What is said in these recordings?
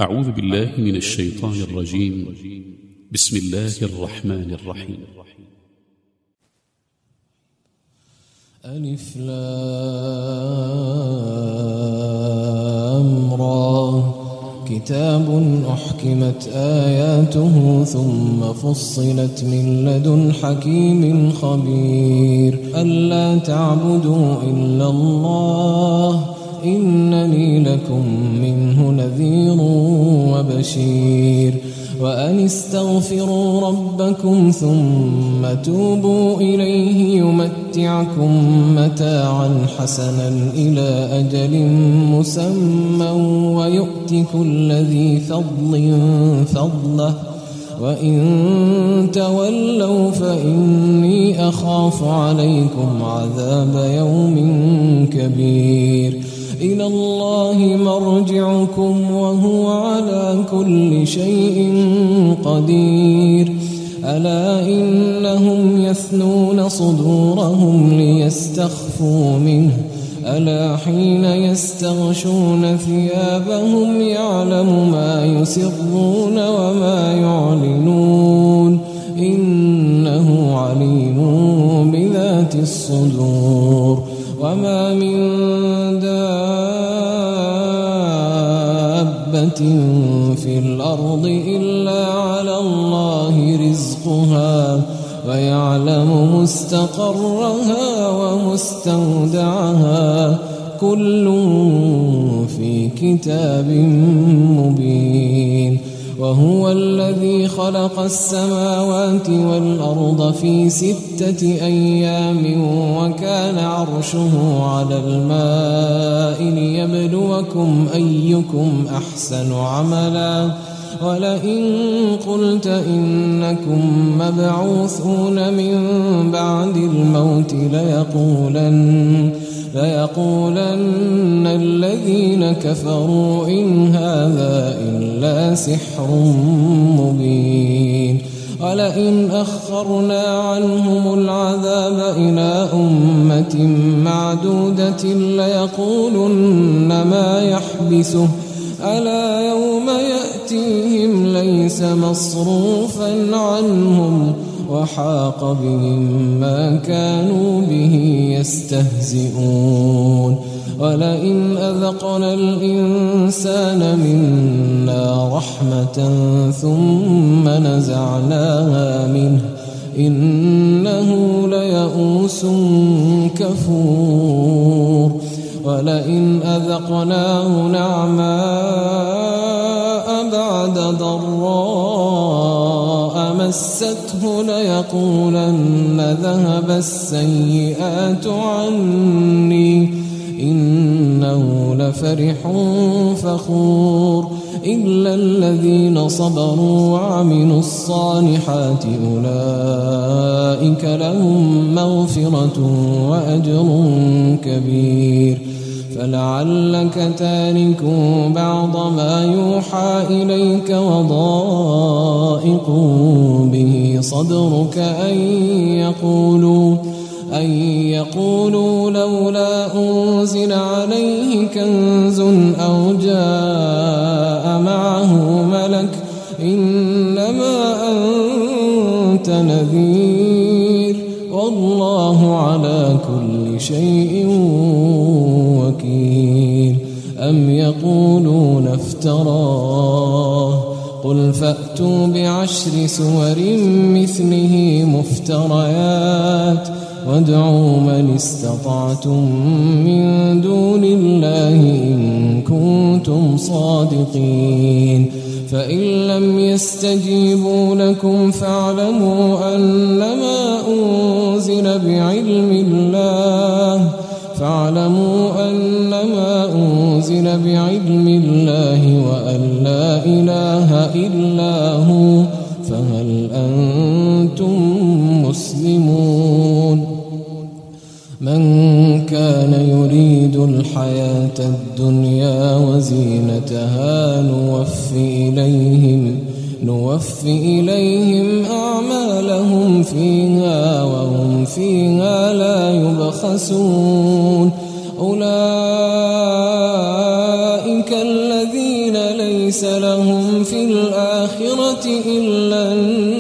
أعوذ بالله من الشيطان الرجيم. بسم الله الرحمن الرحيم. ألف لام را كتاب أحكمت آياته ثم فصلت من لدن حكيم خبير ألا تعبدوا إلا الله إنني لكم منه نذير وبشير وأن استغفروا ربكم ثم توبوا إليه يمتعكم متاعا حسنا إلى أجل مسمى ويؤت كل ذي فضل فضله وإن تولوا فإني أخاف عليكم عذاب يوم كبير إلى الله مرجعكم وهو على كل شيء قدير ألا إنهم يثنون صدورهم ليستخفوا منه ألا حين يستغشون ثيابهم يعلم ما يسرون وما يعلنون إنه عليم بذات الصدور وما من في الأرض إلا على الله رزقها ويعلم مستقرها ومستودعها كل في كتاب مبين وهو الذي خلق السماوات والأرض في 6 أيام وكان عرشه على الماء ليبلوكم أيكم أحسن عملا ولئن قلت إنكم مبعوثون من بعد الموت ليقولن الذين كفروا إن هذا إلا سحر مبين ولئن أخرنا عنهم العذاب إلى أمة معدودة ليقولن ما يحبسه ألا يوم يأتيهم ليس مصروفا عنهم وحاق بهم ما كانوا به يستهزئون ولئن أذقنا الإنسان منا رحمة ثم نزعناها منه إنه ليئوس كفور ولئن أذقناه نعماء بعد ضراء مسته ليقولن ذهب السيئات عني إنه لفرح فخور إلا الذين صبروا وعملوا الصالحات أولئك لهم مغفرة وأجر كبير فلعلك تارك بعض ما يوحى إليك وضائق به صدرك أن يقولوا لولا أنزل عليه كنز أو جاء معه ملك إنما أنت نذير والله على كل شيء وكيل أم يقولون افتراه قل فأتوا ب10 سور مثله مفتريات وادعوا من استطعتم من دون الله إن كنتم صادقين فإن لم يستجيبوا لكم فاعلموا أنما أنزل بعلم الله وأن لا إله إلا هو فهل أنتم مسلمون من كان يريد الحياة الدنيا وزينتها نوفي إليهم أعمالهم فيها وهم فيها لا يبخسون أولئك الذين ليس ليس لهم في الآخرة إلا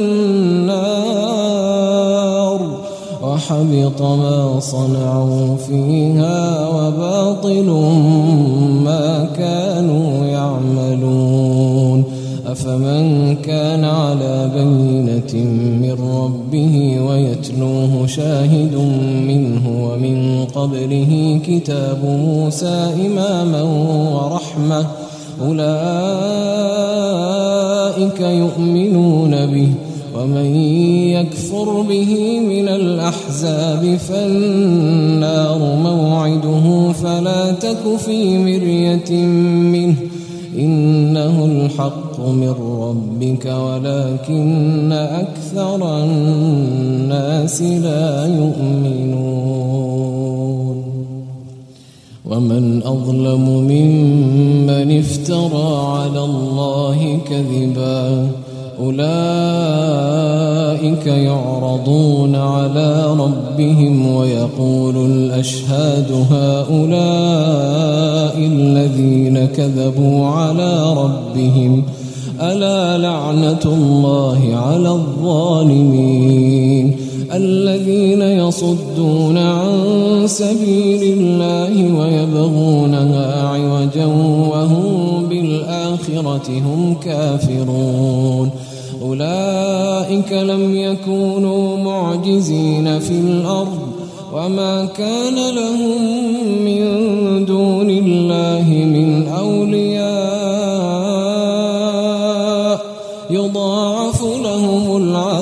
النار وحبط ما صنعوا فيها وباطل ما كانوا يعملون أفمن كان على بينة من ربه ويتلوه شاهد منه ومن قبله كتاب موسى إماما ورحمة أولئك يؤمنون به ومن يكفر به من الأحزاب فالنار موعده فلا تك في مرية منه إنه الحق من ربك ولكن أكثر الناس لا يؤمنون ومن أظلم ممن افترى على الله كذبا أولئك يعرضون على ربهم ويقول الأشهاد هؤلاء الذين كذبوا على ربهم ألا لعنة الله على الظالمين الذين يصدون عن سبيل الله ويبغونها عوجا وهم بالآخرة هم كافرون أولئك لم يكونوا معجزين في الأرض وما كان لهم من دون الله من أولياء يضاعف لهم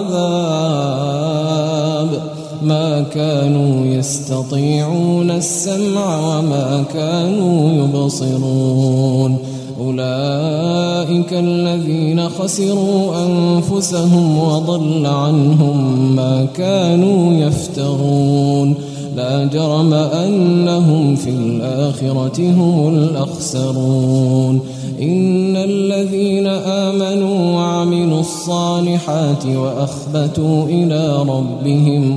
العذاب ما كانوا يستطيعون السمع وما كانوا يبصرون أولئك الذين خسروا أنفسهم وضل عنهم ما كانوا يفترون لا جرم أنهم في الآخرة هم الأخسرون إن الذين آمنوا وعملوا الصالحات وأخبتوا إلى ربهم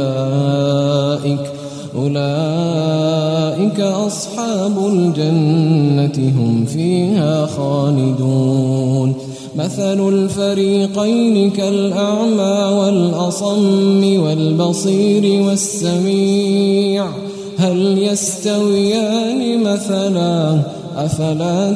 أولئك أصحاب الجنة هم فيها خالدون مثل الفريقين كالأعمى والأصم والبصير والسميع هل يستويان مثلا أفلا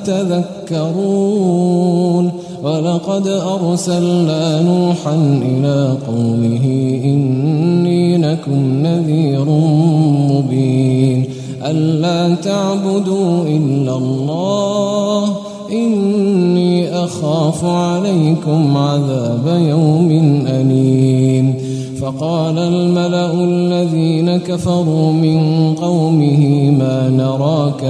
تذكرون ولقد أرسلنا نوحا إلى قومه إني لكم نذير مبين ألا تعبدوا إلا الله إني أخاف عليكم عذاب يوم أليم فقال الملأ الذين كفروا من قومه ما نراك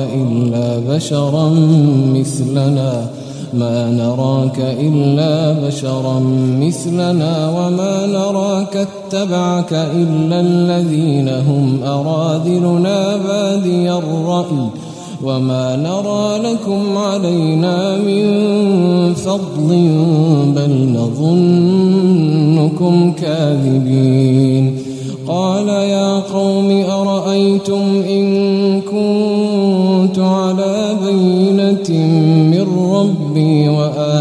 إلا بشرا مثلنا وما نراك اتبعك إلا الذين هم أراذلنا بادي الرأي وما نرى لكم علينا من فضل بل نظنكم كاذبين قال يا قوم أرأيتم إن كنت على بينة من ربي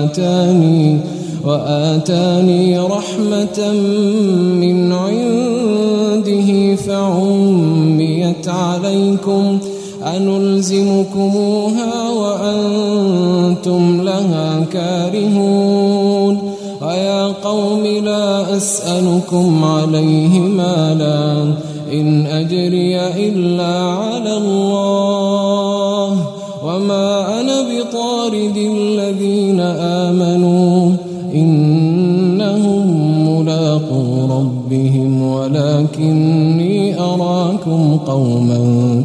وآتاني رحمة من عنده فعميت عليكم أنلزمكموها وأنتم لها كارهون ويا قوم لا أسألكم عليه مالا إن أجري إلا على الله وما أنا بطارد الذين آمنوا إنهم ملاقو ربهم ولكني أراكم قوما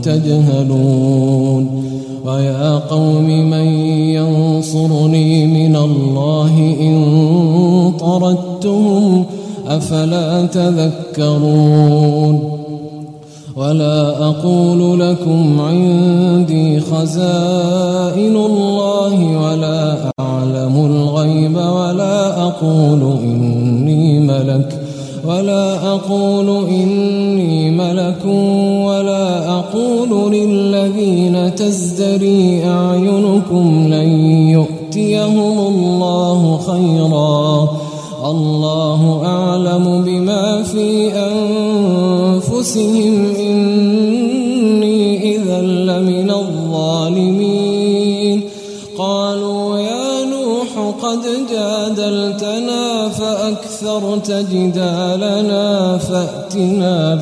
تجهلون ويا قوم من ينصرني من الله إن طردتهم أفلا تذكرون ولا أقول لكم عندي خزائن الله ولا أعلم الغيب ولا أقول إني ملك ولا أقول للذين تزدري أعينكم لن يؤتوا يؤتيهم الله خيرا الله أعلم بما في أنفسهم إني إذا لمن الظالمين قالوا يا نوح قد جادلتنا فأكثرت جدالنا فأتنا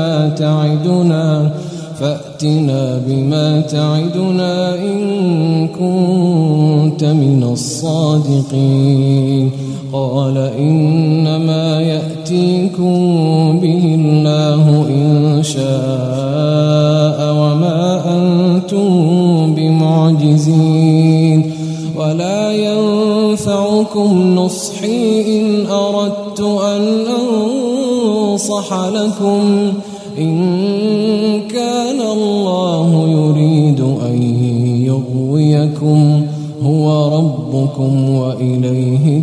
بما تعدنا إن كنت من الصادقين قال إنما يأتيكم به الله إن شاء وما أنتم بمعجزين ولا ينفعكم نصحي إن أردت أن أنصح لكم إن كان الله يريد أن يغويكم هو ربكم وإليه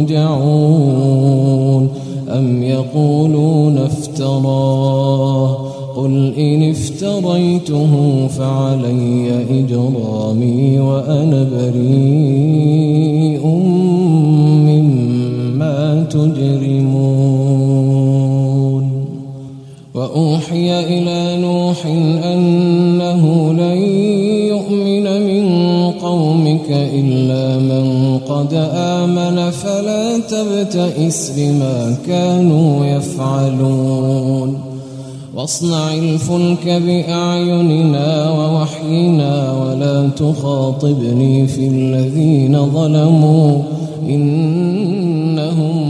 ترجعون أم يقولون افتراه قل إن افتريته فعلي إجرامي وأنا بريء مما تجرمون وأوحي إلى نوح أنه لن يؤمن من قومك إلا من قد آمن فلا تبتئس بما كانوا يفعلون واصنع الفلك بأعيننا ووحينا ولا تخاطبني في الذين ظلموا إنهم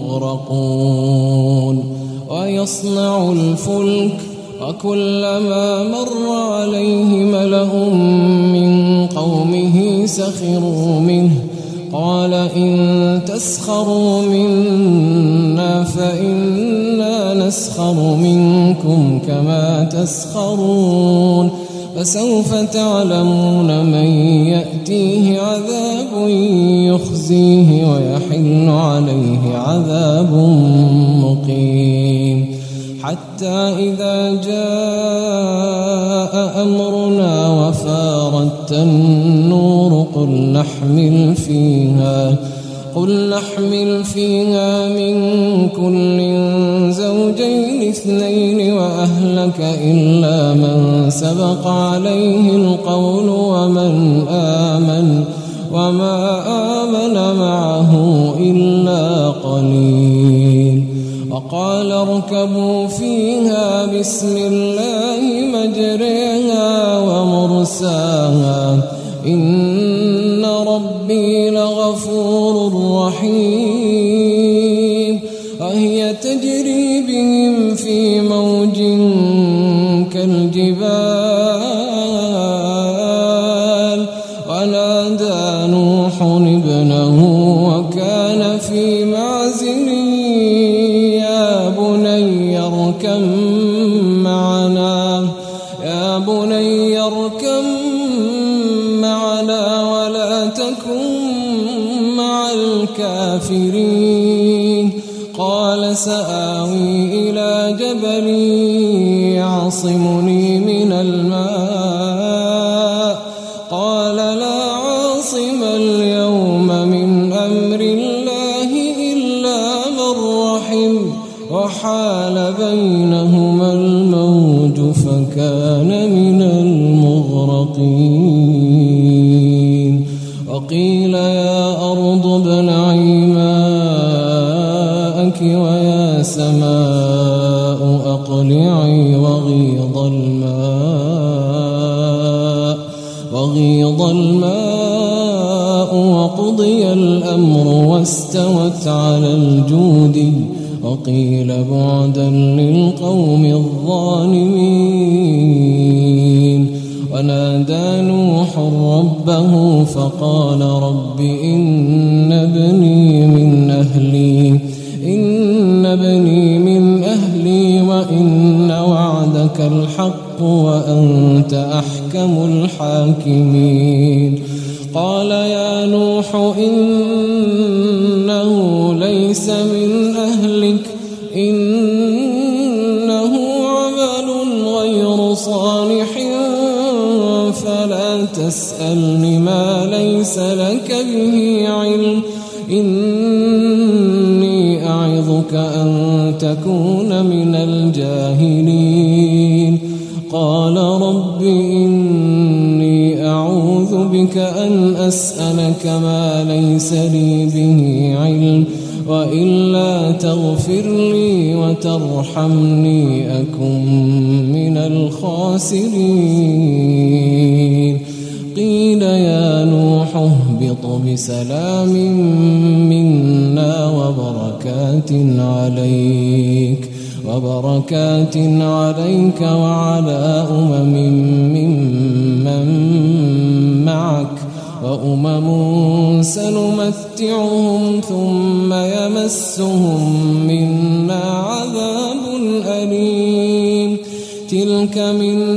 مغرقون ويصنع الفلك وكلما مر عليه ملأ من قومه سخروا منه قال إن تسخروا منا فإنا نسخر منكم كما تسخرون فسوف تعلمون من يأتيه عذاب يخزيه ويحل عليه عذاب مقيم حتى إذا جاء أمرنا وفارت النور قل نحمل فيها من كل زوجين اثنين وأهلك إلا من سبق عليه القول وما آمن معه إلا قليل وقال اركبوا فيها بسم الله مجريها ومرساها إن ربي لغفور رحيم وهي تجري بهم في موج كالجبال ونادى نوح ابنه وكان في معزل يا بني اركب معنا ولا تكن مع الكافرين قال سآوي إلى جبل يعصمني من الماء قال لا عاصم اليوم من أمر الله إلا من رحم وحال بينهما الموج فكان من المغرقين وقيل يا أرض ابلعي ماءك ويا سماء أقلعي وغيض الماء وقضي الأمر واستوت على الجود وقيل بعدا للقوم الظالمين ونادى نوح ربه فقال رب إن ابني من أهلي وإن وعدك الحق وأنت أحكم الحاكمين قال يا نوح إنه ليس من أهلك إنه عمل غير صالح فلا تسألني ما ليس ليس لك به علم إني أعظك أن تكون من الجاهلين قال رب إني أعوذ بك أن أسألك ما ليس لي به علم وإلا تغفر لي وترحمني أكن من الخاسرين قيل يا نوح اهبط بسلام منا وبركات عليك وعلى ممن معك وأمم سنمتعهم ثم يمسهم منا عذاب أليم تلك من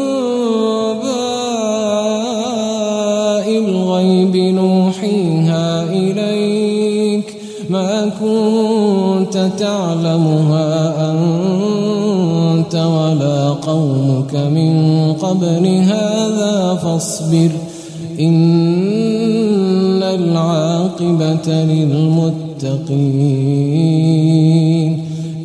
أنباء الغيب نوحيها إليك ما كنت تعلمها أنت ولا قومك من قبل هذا فاصبر إن العاقبة للمتقين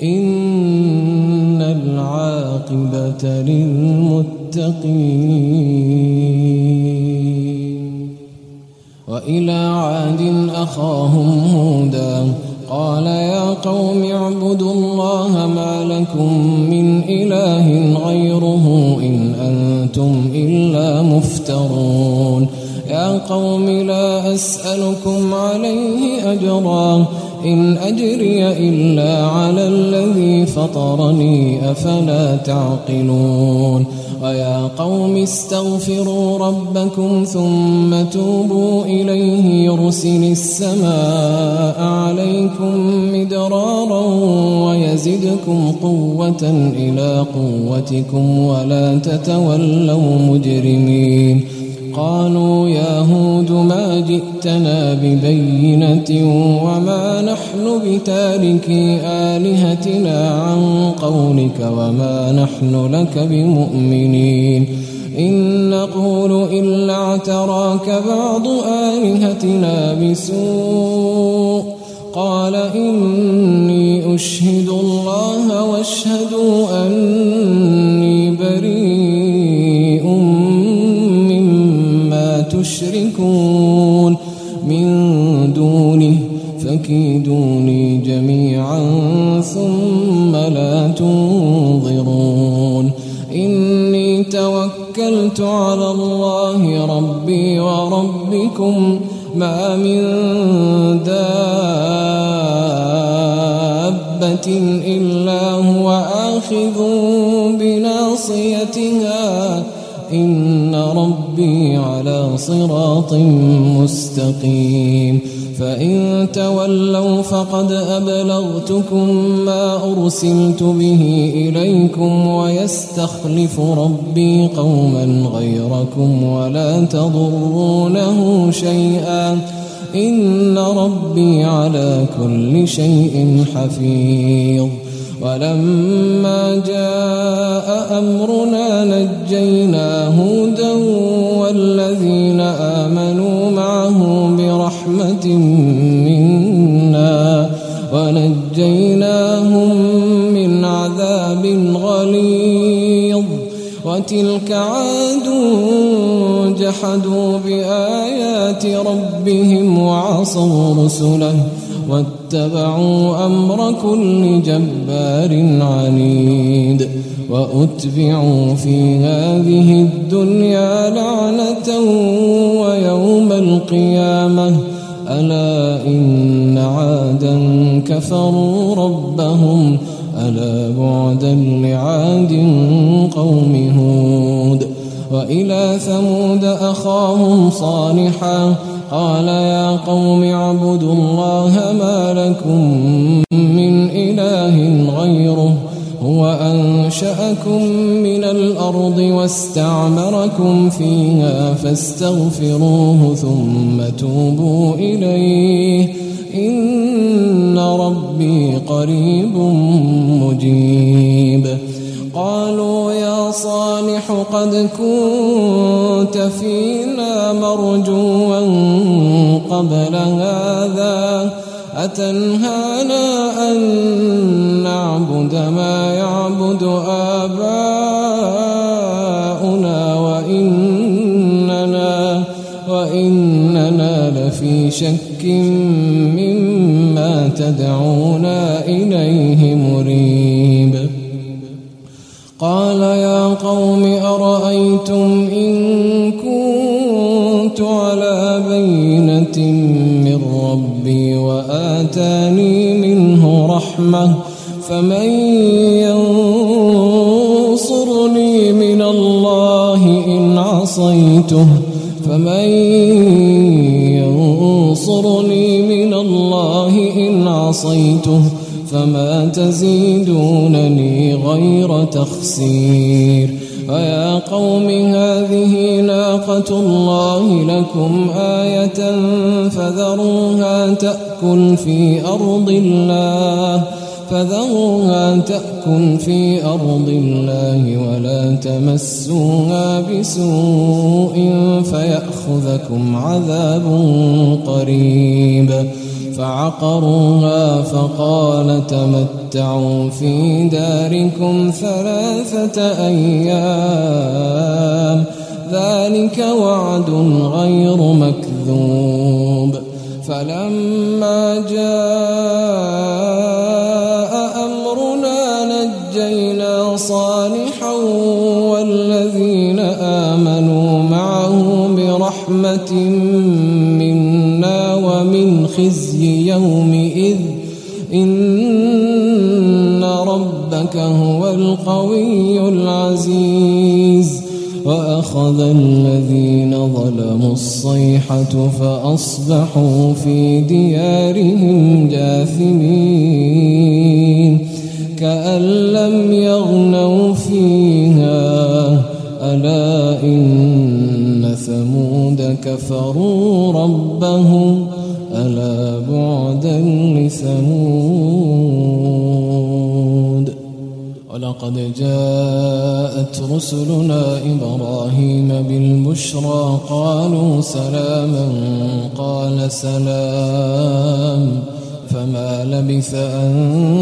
وإلى عاد أخاهم هودا قال يا قوم اعبدوا الله ما لكم من إله غيره إن أنتم إلا مفترون يا قوم لا أسألكم عليه أجرا إن أجري إلا على الذي فطرني أفلا تعقلون ويا قوم استغفروا ربكم ثم توبوا إليه يرسل السماء عليكم مدرارا ويزدكم قوة إلى قوتكم ولا تتولوا مجرمين قالوا يا هود ما جئتنا ببينة وما نحن بتاركي آلهتنا عن قولك وما نحن لك بمؤمنين إن نقول إلا اعتراك بعض آلهتنا بسوء قال إني أشهد الله واشهدوا أني بريء مما تشركون من دونه فكيدوني جميعا ثم لا تنظرون إني توكلت على الله ربي وربكم ما من دابة إلا هو آخذ بناصيتها إن ربي على صراط مستقيم فإن تولوا فقد أبلغتكم ما أرسلت به إليكم ويستخلف ربي قوما غيركم ولا تضرونه شيئا إن ربي على كل شيء حفيظ ولما جاء أمرنا نجينا هودا والذين آمنوا معه برحمة منا ونجيناهم من عذاب غليظ وتلك عاد جحدوا بآيات ربهم وعصوا رسله واتبعوا أمر كل جبار عنيد وأتبعوا في هذه الدنيا لعنة ويوم القيامة ألا إن عادا كفروا ربهم ألا بعدا لعاد قوم هود وإلى ثمود أخاهم صالحا قال يا قوم اعبدوا الله ما لكم من إله غيره هو أنشأكم من الأرض واستعمركم فيها فاستغفروه ثم توبوا إليه إن ربي قريب مجيب قالوا يا صالح قد كنت فينا مرجوا قبل هذا أتنهانا أن نعبد ما يعبد آباؤنا وإننا لفي شك مما تدعونا إليه مريب. قال يا قوم أرأيتم إن كنت على بينة من ربي وآتاني منه رحمة فمن ينصرني من الله إن عصيته فما تزيدونني غير تخسير. ويا قوم هذه ناقة الله لكم آية فذروها تأكل في أرض الله ولا تمسوها بسوء فيأخذكم عذاب قريب. فعقروها فقال تمتعوا في داركم 3 أيام ذلك وعد غير مكذوب. فلما جاء أمرنا نجينا صالحا والذين آمنوا معه برحمة منا ومن خزي يومئذ إن ربك هو القوي العزيز. وأخذ الذين ظلموا الصيحة فأصبحوا في ديارهم جاثمين كأن لم يغنوا فيها ألا إن ثمود كفروا ربهم ألا بعدا لثمود. ولقد جاءت رسلنا إبراهيم بالبشرى قالوا سلاما قال سلام فما لبث أن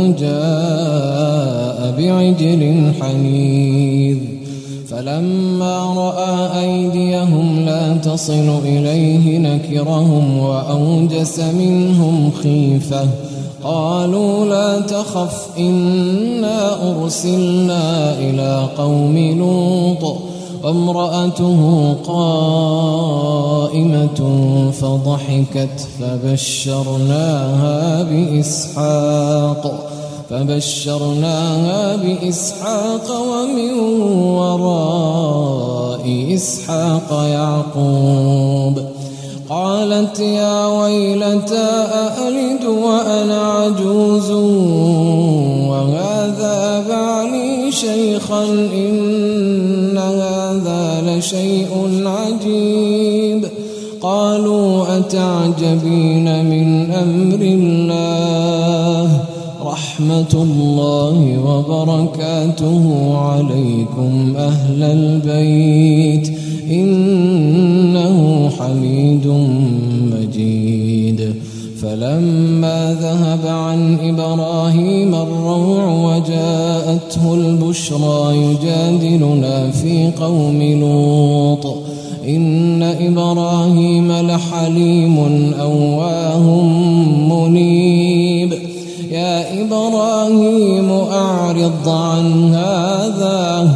جاء بعجل حنيذ. فلما رأى أيديهم لا تصل إليه نكرهم وأوجس منهم خيفة قالوا لا تخف إنا أرسلنا إلى قوم لوط وامرأته قائمة فضحكت فبشرناها بإسحاق ومن وراء إسحاق يعقوب. قالت يا ويلتى أألد وأنا عجوز وهذا بعلي شيخا إن هذا لشيء عجيب. قالوا أتعجبين من أمر الله رحمة الله وبركاته عليكم أهل البيت إنه حميد مجيد. فلما ذهب عن إبراهيم الروع وجاءته البشرى يجادلنا في قوم لوط إن إبراهيم لحليم أواه منيب. يا إبراهيم أعرض عن هذا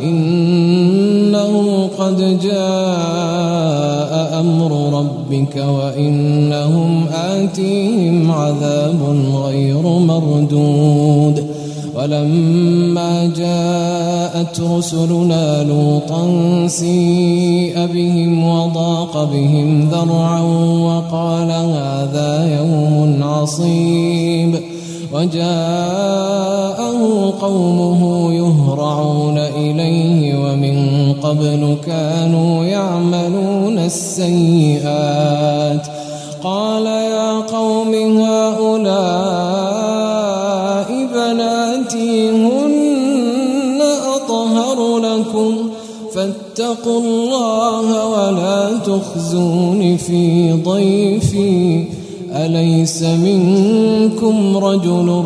إنه قد جاء أمر ربك وإنهم آتيهم عذاب غير مردود. ولما جاءت رسلنا لوطا سيء بهم وضاق بهم ذرعا وقال هذا يوم عصيب. وجاءه قومه يهرعون إليه ومن قبل كانوا يعملون السيئات. قال يا قوم هؤلاء بناتي هن أطهر لكم فاتقوا الله ولا تخزون في ضيفي أليس منكم رجل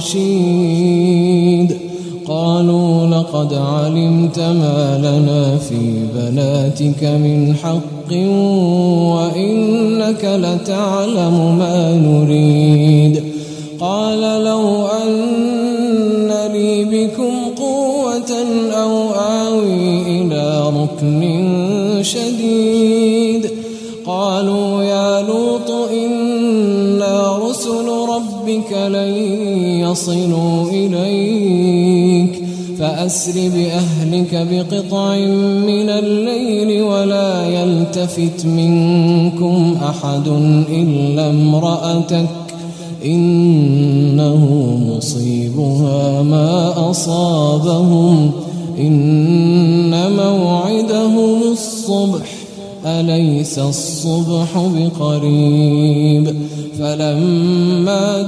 رشيد قالوا لقد علمت ما لنا في بناتك من حق وإنك لتعلم ما نريد قال لو أن لي بكم قوة أو آوي إلى ركن شديد قالوا يا لوط إنا رسل ربك لن يصلوا إليك فأسر بأهلك بقطع من الليل ولا يلتفت منكم أحد إلا امرأتك إنه مصيبها ما أصابهم إن موعدهم الصبح أليس الصبح بقريب فلما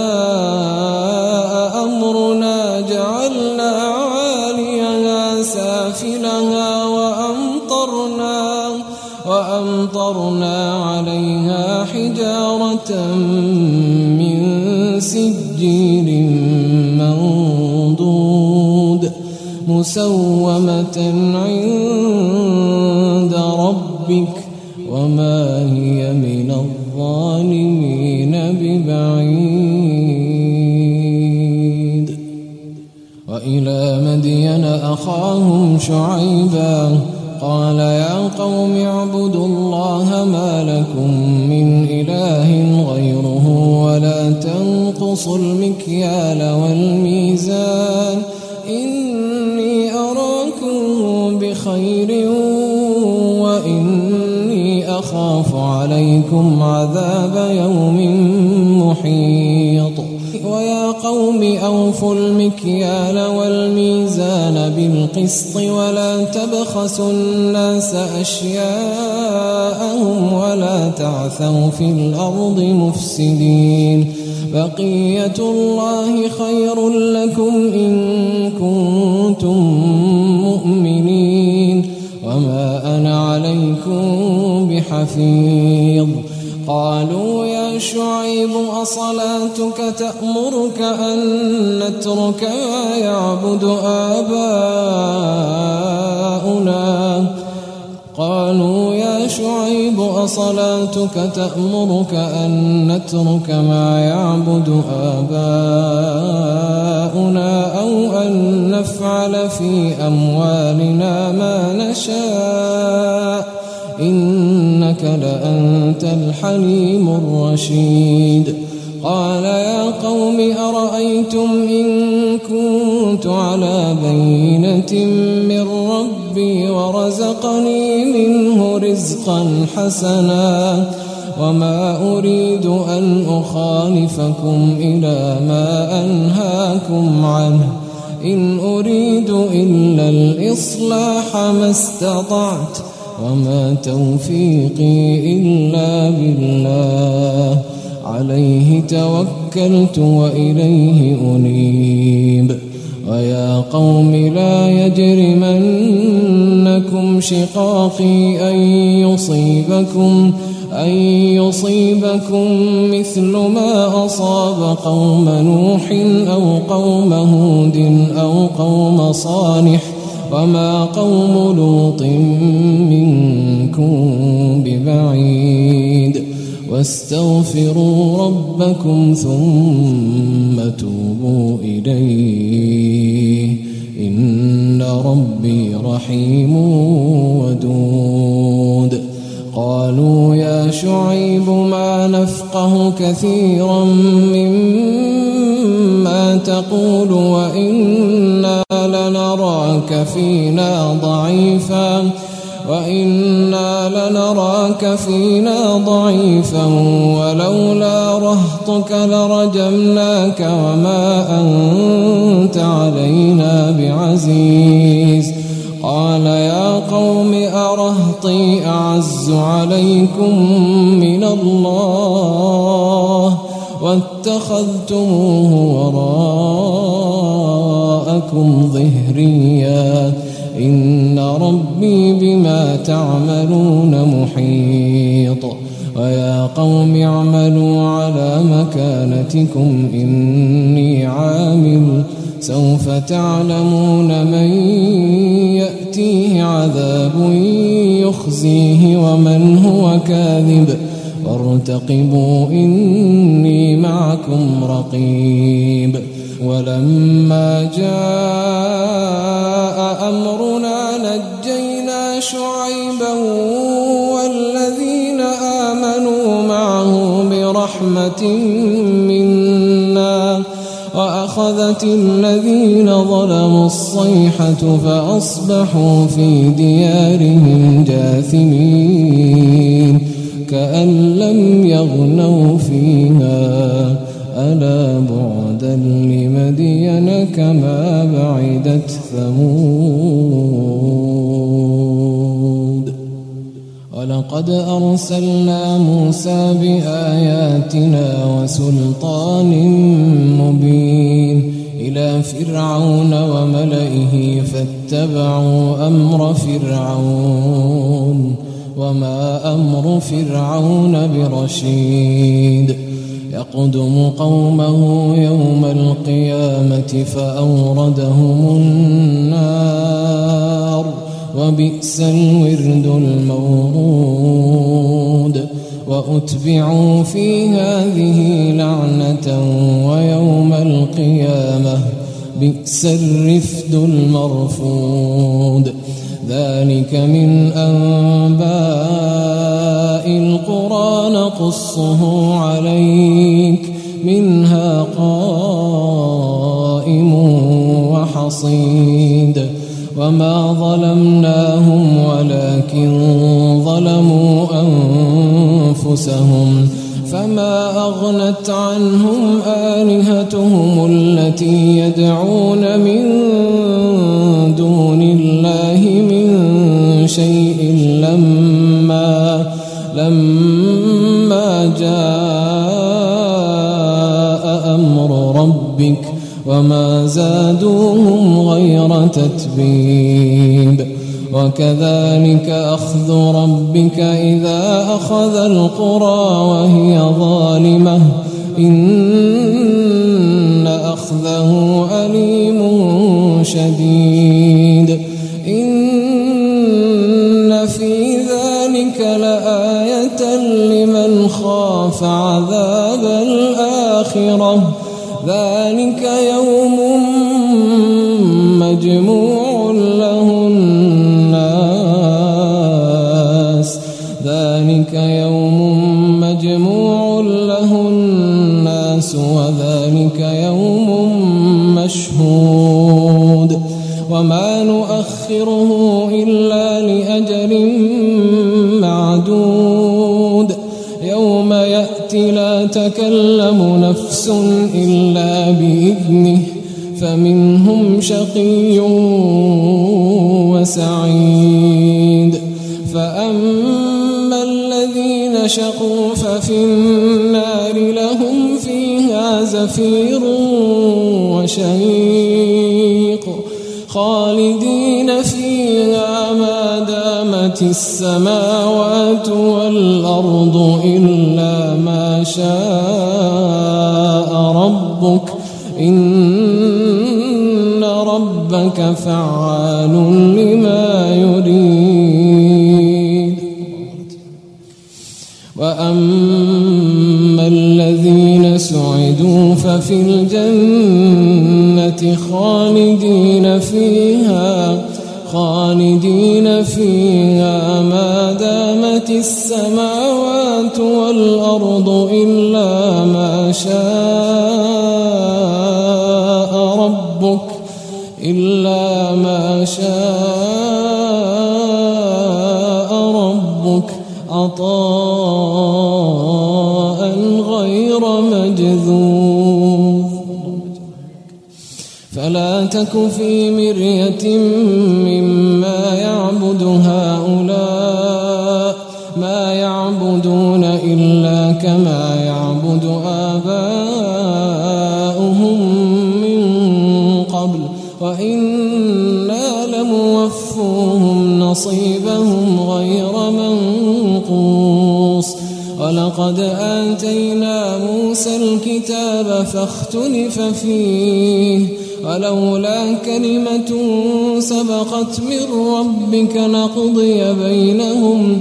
جاء أمرنا جعلنا عاليها سافلها وأمطرنا عليها حجارة من سجيل منضود مسومة عند ربك وما هي من الظالمين ببعيد وإلى مدين أخاهم شعيبا قال يا قوم اعبدوا الله ما لكم من إله غيره ولا تنقصوا المكيال والميزان إني أراكم بخير وإني أخاف عليكم عذاب يوم محيط ويا قوم أوفوا المكيال والميزان بالقسط ولا تبخسوا الناس أشياءهم ولا تعثوا في الأرض مفسدين بقية الله خير لكم إن كنتم مؤمنين وما أنا عليكم بحفيظ قالوا يا شعيب أصلاتك تأمرك أن نترك ما يعبد آباؤنا قالوا يا شعيب أصلاتك تأمرك أن نترك ما يعبد آباؤنا أو أن نفعل في أموالنا ما نشاء إنك لأنت الحليم الرشيد قال يا قوم أرأيتم إن كنت على بينة من ربي ورزقني منه رزقا حسنا وما أريد أن أخالفكم إلى ما أنهاكم عنه إن أريد إلا الإصلاح ما استطعت وما توفيقي إلا بالله عليه توكلت وإليه أنيب ويا قوم لا يجرمنكم شقاقي أن يصيبكم مثل ما أصاب قوم نوح أو قوم هود أو قوم صالح وما قوم لوط منكم ببعيد واستغفروا ربكم ثم توبوا إليه إن ربي رحيم ودود قالوا يا شعيب ما نفقه كثيرا مما تقول وإنا لنراك فينا ضعيفا ولولا رهطك لرجمناك وما أنت علينا بعزيز قال يا قوم أرهطي أعز عليكم من الله واتخذتموه وراءكم ظهريا إن ربي ربي بما تعملون محيط ويا قوم اعملوا على مكانتكم إني عامل سوف تعلمون من يأتيه عذاب يخزيه ومن هو كاذب وارتقبوا إني معكم رقيب ولما جاء أمرنا نجينا شعيبا والذين آمنوا معه برحمة منا وأخذت الذين ظلموا الصيحة فأصبحوا في ديارهم جاثمين كأن لم يغنوا فيها ألا بعدا لمدين كما بعدت ثمود ولقد أرسلنا موسى بآياتنا وسلطان مبين إلى فرعون وملئه فاتبعوا أمر فرعون وما أمر فرعون برشيد يقدم قومه يوم القيامة فأوردهم النار وبئس الورد المورود وأتبعوا في هذه لعنة ويوم القيامة بئس الرفد المرفود ذلك من أنباء القرى نقصه عليك منها قائم وحصيد وما ظلمناهم ولكن ظلموا أنفسهم فما أغنت عنهم آلهتهم التي يدعون من دون الله من شيء لما جاء أمر ربك وما زادوهم غير تتبيب وكذلك أخذ ربك إذا أخذ القرى وهي ظالمة إن أخذه أليم شديد إن في ذلك لآية لمن خاف عذاب الآخرة ذلك يوم مجموع له الناس وذلك يوم مشهود وما نؤخره إلا لأجل معدود يوم يأتي لا تكلم نفس إلا بإذنه فمنهم شقي وسعيد فأما الذين شقوا ففي النار لهم فيها زفير وشهيق خالدين فيها ما دامت السماوات والأرض إلا ما شاء ربك إن ربك فعال لما يريد وأما الذين سعدوا ففي الجنة خالدين فيها ما دامت السماوات والأرض إلا ما شاء ربك عطاء غير مجذوذ فلا تك في مرية مما يعبد هؤلاء ما يعبدون إلا كما يعبد آباؤهم من قبل وإنا لموفوهم نصيبهم غير منقوص ولقد آتينا موسى الكتاب فاختلف فيه ولولا كلمة سبقت من ربك لقضي بينهم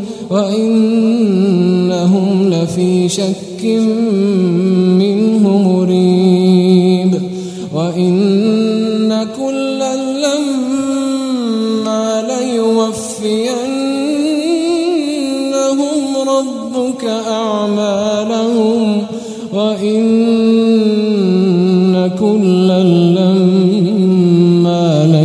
وإنهم لفي شك منه مريب وإن كلا لما ليوفينهم ربك أعمالهم وإن كلا لما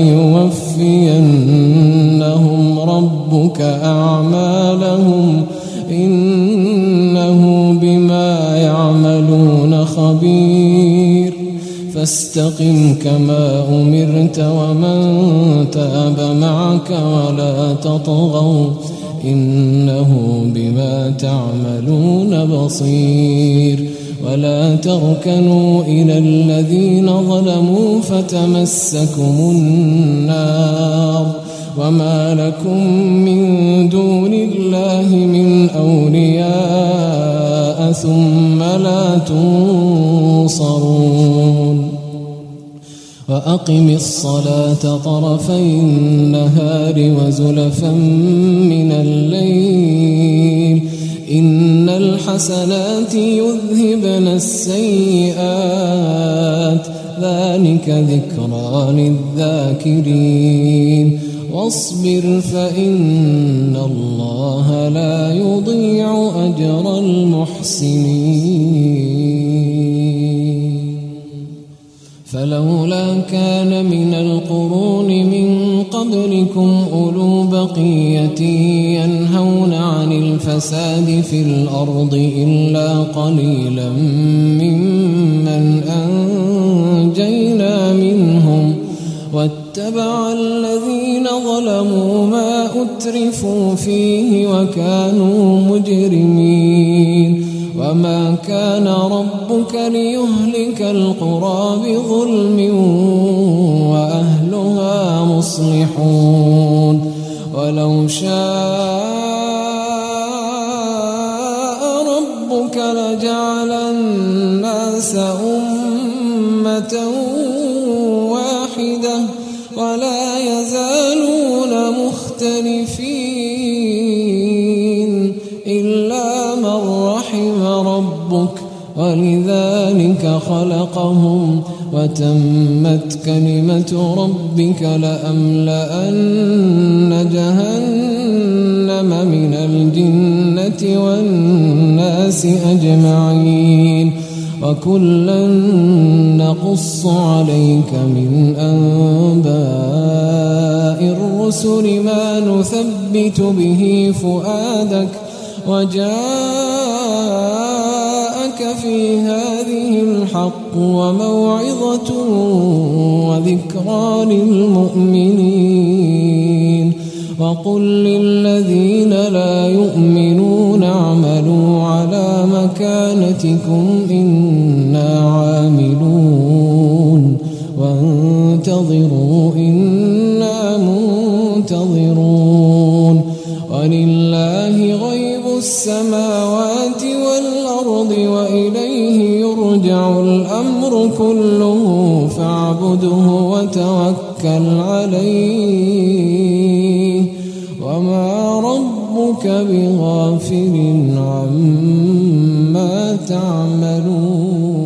ليوفينهم ربك أعمالهم إنه بما يعملون خبير فاستقم كما أمرت ومن تاب معك ولا تطغوا إنه بما تعملون بصير ولا تركنوا إلى الذين ظلموا فتمسكم النار وما لكم من دون الله من أولياء ثم لا تنصرون وأقم الصلاة طرفي النهار وزلفا من الليل إن الحسنات يذهبن السيئات ذلك ذكرى للذاكرين واصبر فإن الله لا يضيع أجر المحسنين فلولا كان من القرون من قبلكم أولو بقية ينهون عن الفساد في الأرض إلا قليلا ممن أنجينا منهم واتبع الذين ظلموا ما أترفوا فيه وكانوا مجرمين وما كان ربك ليهلك القرى بظلم وأهلها مصلحون ولو شاء ربك لجعل الناس أمة واحدة ولا يزالون مختلفين إلا من رحم ربك ولذلك خلقهم وتمت كلمة ربك لأملأن جهنم من الجنة والناس أجمعين وكلا نقص عليك من أنباء الرسل ما نثبت به فؤادك وجاءك في هذه الحق وموعظة وذكرى للمؤمنين وقل للذين لا يؤمنون اعملوا على مكانتكم إنا عاملون وانتظروا إنا منتظرون ولله غيب السماوات والأرض وإليه يرجع الأمر كله فاعبده وتوكل عليه وما ربك بغافل عما تعملون